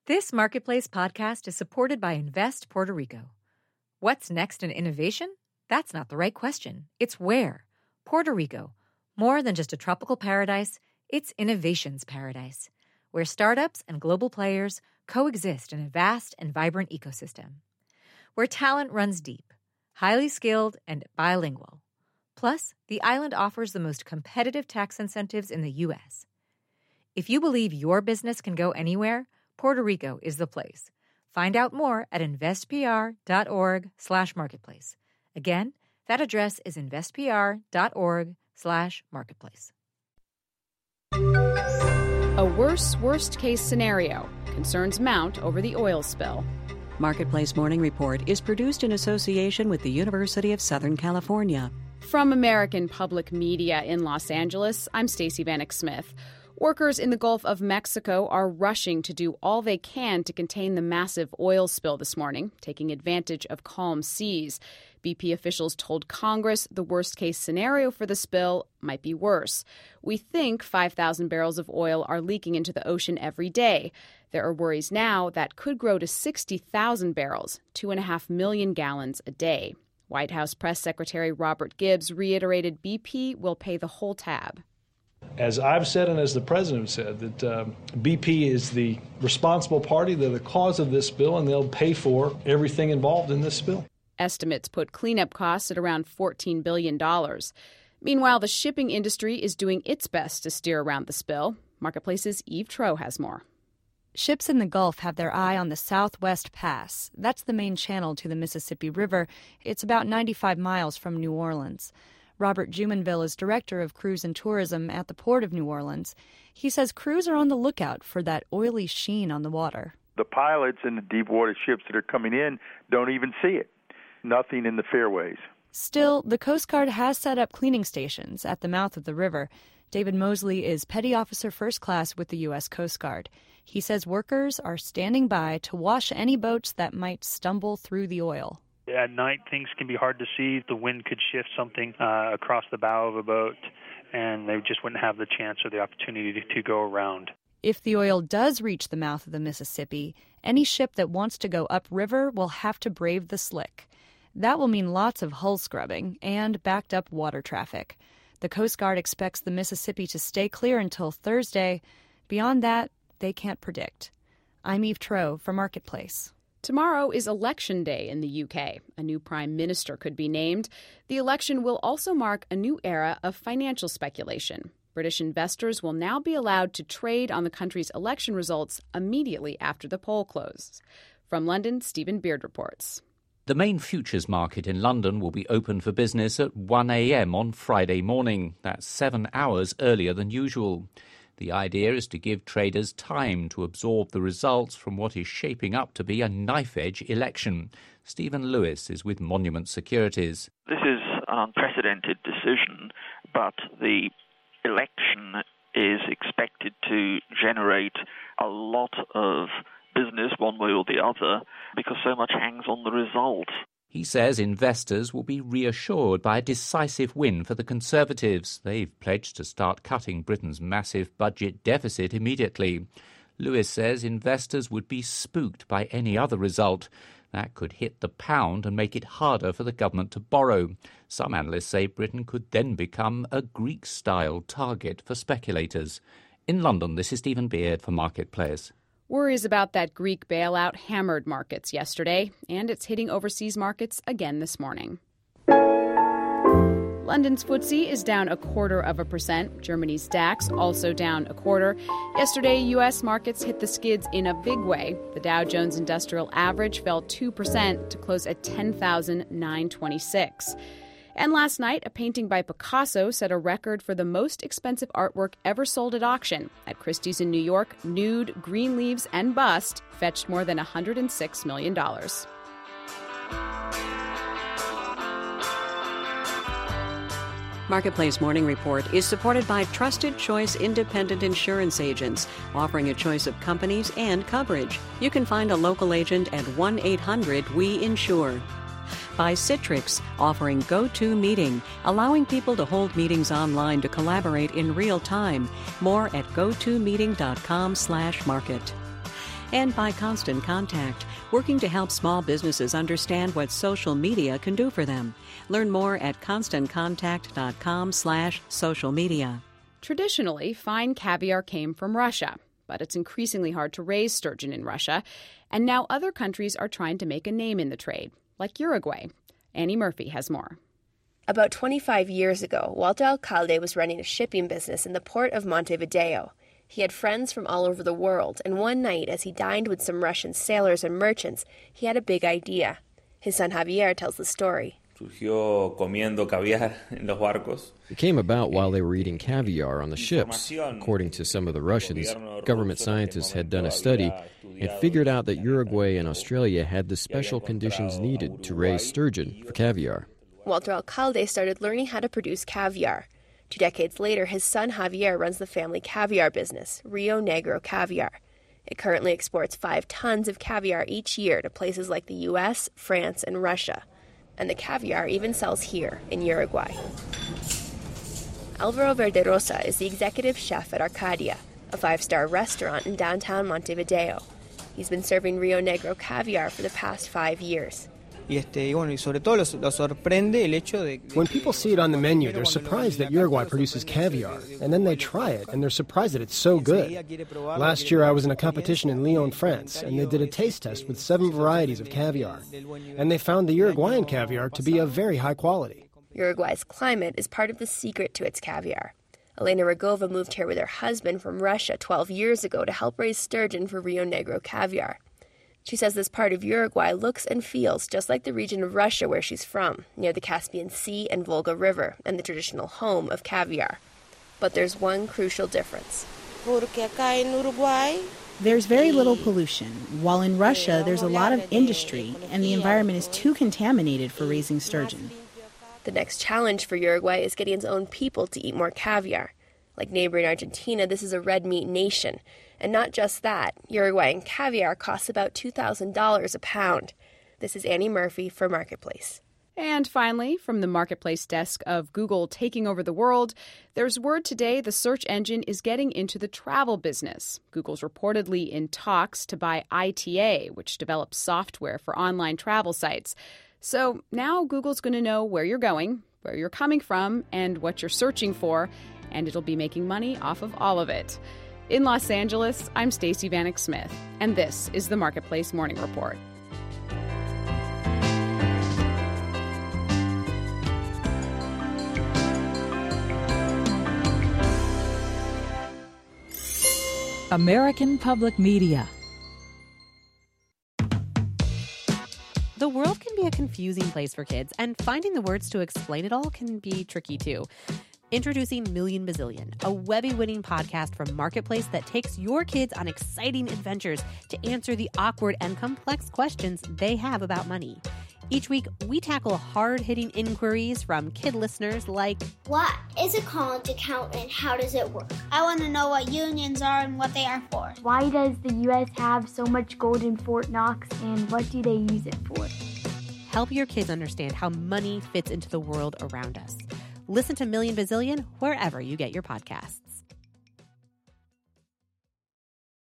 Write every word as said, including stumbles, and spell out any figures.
This Marketplace podcast is supported by Invest Puerto Rico. What's next in innovation? That's not the right question. It's where. Puerto Rico. More than just a tropical paradise, it's innovation's paradise, where startups and global players coexist in a vast and vibrant ecosystem. Where talent runs deep, highly skilled, and bilingual. Plus, the island offers the most competitive tax incentives in the U S. If you believe your business can go anywhere, Puerto Rico is the place. Find out more at investpr.org slash marketplace. Again, that address is investpr.org slash marketplace. A worse, worst-case scenario. Concerns mount over the oil spill. Marketplace Morning Report is produced in association with the University of Southern California. From American Public Media in Los Angeles, I'm Stacey Vanek Smith. Workers in the Gulf of Mexico are rushing to do all they can to contain the massive oil spill this morning, taking advantage of calm seas. B P officials told Congress the worst-case scenario for the spill might be worse. We think five thousand barrels of oil are leaking into the ocean every day. There are worries now that could grow to sixty thousand barrels, two point five million gallons a day. White House Press Secretary Robert Gibbs reiterated B P will pay the whole tab. As I've said and as the president said, that um, B P is the responsible party. They're the cause of this spill, and they'll pay for everything involved in this spill. Estimates put cleanup costs at around fourteen billion dollars. Meanwhile, the shipping industry is doing its best to steer around the spill. Marketplace's Eve Troe has more. Ships in the Gulf have their eye on the Southwest Pass. That's the main channel to the Mississippi River. It's about ninety-five miles from New Orleans. Robert Jumonville is director of cruise and tourism at the Port of New Orleans. He says crews are on the lookout for that oily sheen on the water. The pilots in the deep water ships that are coming in don't even see it. Nothing in the fairways. Still, the Coast Guard has set up cleaning stations at the mouth of the river. David Mosley is Petty Officer First Class with the U S Coast Guard. He says workers are standing by to wash any boats that might stumble through the oil. At night, things can be hard to see. The wind could shift something uh, across the bow of a boat, and they just wouldn't have the chance or the opportunity to, to go around. If the oil does reach the mouth of the Mississippi, any ship that wants to go upriver will have to brave the slick. That will mean lots of hull scrubbing and backed up water traffic. The Coast Guard expects the Mississippi to stay clear until Thursday. Beyond that, they can't predict. I'm Eve Troe for Marketplace. Tomorrow is Election Day in the U K. A new prime minister could be named. The election will also mark a new era of financial speculation. British investors will now be allowed to trade on the country's election results immediately after the poll closes. From London, Stephen Beard reports. The main futures market in London will be open for business at one a.m. on Friday morning. That's seven hours earlier than usual. The idea is to give traders time to absorb the results from what is shaping up to be a knife-edge election. Stephen Lewis is with Monument Securities. This is an unprecedented decision, but the election is expected to generate a lot of business one way or the other because so much hangs on the result. He says investors will be reassured by a decisive win for the Conservatives. They've pledged to start cutting Britain's massive budget deficit immediately. Lewis says investors would be spooked by any other result. That could hit the pound and make it harder for the government to borrow. Some analysts say Britain could then become a Greek-style target for speculators. In London, this is Stephen Beard for Marketplace. Worries about that Greek bailout hammered markets yesterday, and it's hitting overseas markets again this morning. London's F T S E is down a quarter of a percent. Germany's DAX also down a quarter. Yesterday, U S markets hit the skids in a big way. The Dow Jones Industrial Average fell two percent to close at ten thousand nine hundred twenty-six. And last night, a painting by Picasso set a record for the most expensive artwork ever sold at auction. At Christie's in New York, Nude, Green Leaves, and Bust fetched more than one hundred six million dollars. Marketplace Morning Report is supported by Trusted Choice Independent Insurance Agents, offering a choice of companies and coverage. You can find a local agent at one eight hundred we insure. By Citrix, offering GoToMeeting, allowing people to hold meetings online to collaborate in real time. More at gotomeeting.com slash market. and by Constant Contact, working to help small businesses understand what social media can do for them. Learn more at constantcontact.com slash social media. Traditionally, fine caviar came from Russia, but it's increasingly hard to raise sturgeon in Russia, and now other countries are trying to make a name in the trade, like Uruguay. Annie Murphy has more. About twenty-five years ago, Walter Alcalde was running a shipping business in the port of Montevideo. He had friends from all over the world, and one night, as he dined with some Russian sailors and merchants, he had a big idea. His son Javier tells the story. It came about while they were eating caviar on the ships. According to some of the Russians, government scientists had done a study and figured out that Uruguay and Australia had the special conditions needed to raise sturgeon for caviar. Walter Alcalde started learning how to produce caviar. Two decades later, his son Javier runs the family caviar business, Rio Negro Caviar. It currently exports five tons of caviar each year to places like the U S, France, and Russia. And the caviar even sells here in Uruguay. Alvaro Verderosa is the executive chef at Arcadia, a five-star restaurant in downtown Montevideo. He's been serving Rio Negro caviar for the past five years. When people see it on the menu, they're surprised that Uruguay produces caviar, and then they try it, and they're surprised that it's so good. Last year I was in a competition in Lyon, France, and they did a taste test with seven varieties of caviar, and they found the Uruguayan caviar to be of very high quality. Uruguay's climate is part of the secret to its caviar. Elena Rogova moved here with her husband from Russia twelve years ago to help raise sturgeon for Rio Negro caviar. She says this part of Uruguay looks and feels just like the region of Russia where she's from, near the Caspian Sea and Volga River, and the traditional home of caviar. But there's one crucial difference. There's very little pollution, while in Russia there's a lot of industry, and the environment is too contaminated for raising sturgeon. The next challenge for Uruguay is getting its own people to eat more caviar. Like neighboring Argentina, this is a red meat nation. And not just that, Uruguayan caviar costs about two thousand dollars a pound. This is Annie Murphy for Marketplace. And finally, from the Marketplace desk of Google taking over the world, there's word today the search engine is getting into the travel business. Google's reportedly in talks to buy I T A, which develops software for online travel sites. So now Google's going to know where you're going, where you're coming from, and what you're searching for, and it'll be making money off of all of it. In Los Angeles, I'm Stacey Vanek Smith, and this is the Marketplace Morning Report. American Public Media. The world can be a confusing place for kids, and finding the words to explain it all can be tricky too. Introducing Million Bazillion, a Webby-winning podcast from Marketplace that takes your kids on exciting adventures to answer the awkward and complex questions they have about money. Each week, we tackle hard-hitting inquiries from kid listeners like, what is a college account and how does it work? I want to know what unions are and what they are for. Why does the U S have so much gold in Fort Knox and what do they use it for? Help your kids understand how money fits into the world around us. Listen to Million Bazillion wherever you get your podcasts.